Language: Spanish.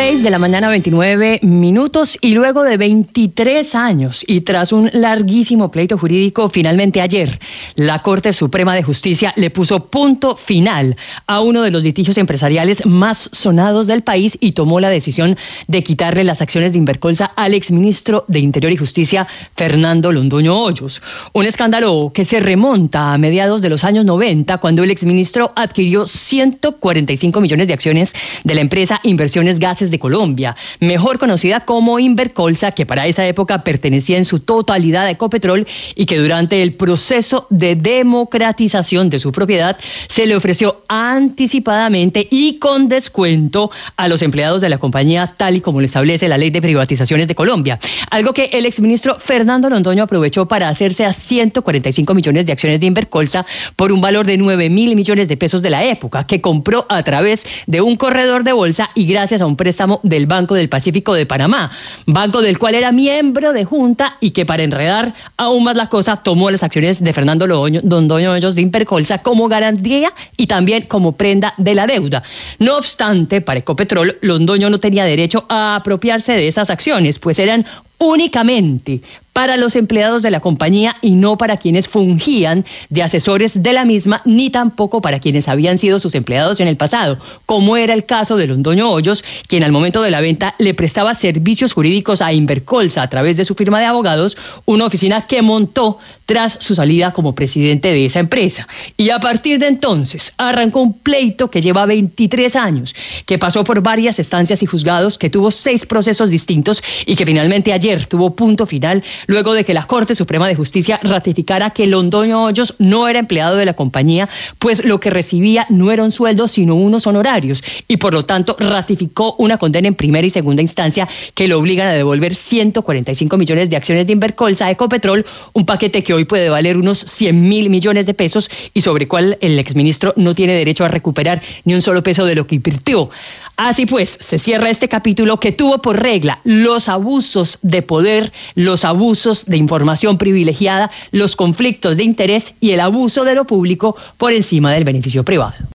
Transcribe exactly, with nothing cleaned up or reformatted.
seis de la mañana, veintinueve minutos, y luego de veintitrés años y tras un larguísimo pleito jurídico, finalmente ayer la Corte Suprema de Justicia le puso punto final a uno de los litigios empresariales más sonados del país y tomó la decisión de quitarle las acciones de Invercolsa al exministro de Interior y Justicia, Fernando Londoño Hoyos. Un escándalo que se remonta a mediados de los años noventa, cuando el exministro adquirió ciento cuarenta y cinco millones de acciones de la empresa Inversiones Gases de Colombia, mejor conocida como Invercolsa, que para esa época pertenecía en su totalidad a Ecopetrol y que durante el proceso de democratización de su propiedad se le ofreció anticipadamente y con descuento a los empleados de la compañía, tal y como lo establece la Ley de Privatizaciones de Colombia. Algo que el exministro Fernando Londoño aprovechó para hacerse a ciento cuarenta y cinco millones de acciones de Invercolsa por un valor de nueve mil millones de pesos de la época, que compró a través de un corredor de bolsa y gracias a un préstamo del Banco del Pacífico de Panamá, banco del cual era miembro de junta y que, para enredar aún más la cosa, tomó las acciones de Fernando Londoño Hoyos de Invercolsa como garantía y también como prenda de la deuda. No obstante, para Ecopetrol, Londoño no tenía derecho a apropiarse de esas acciones, pues eran únicamente para los empleados de la compañía y no para quienes fungían de asesores de la misma, ni tampoco para quienes habían sido sus empleados en el pasado, como era el caso de Londoño Hoyos, quien al momento de la venta le prestaba servicios jurídicos a Invercolsa a través de su firma de abogados, una oficina que montó tras su salida como presidente de esa empresa. Y a partir de entonces arrancó un pleito que lleva veintitrés años, que pasó por varias estancias y juzgados, que tuvo seis procesos distintos y que finalmente ayer tuvo punto final luego de que la Corte Suprema de Justicia ratificara que Londoño Hoyos no era empleado de la compañía, pues lo que recibía no era un sueldo, sino unos honorarios, y por lo tanto ratificó una condena en primera y segunda instancia que lo obligan a devolver ciento cuarenta y cinco millones de acciones de Invercolsa a Ecopetrol, un paquete que hoy puede valer unos cien mil millones de pesos y sobre el cual el exministro no tiene derecho a recuperar ni un solo peso de lo que invirtió. Así pues, se cierra este capítulo que tuvo por regla los abusos de poder, los abusos de información privilegiada, los conflictos de interés y el abuso de lo público por encima del beneficio privado.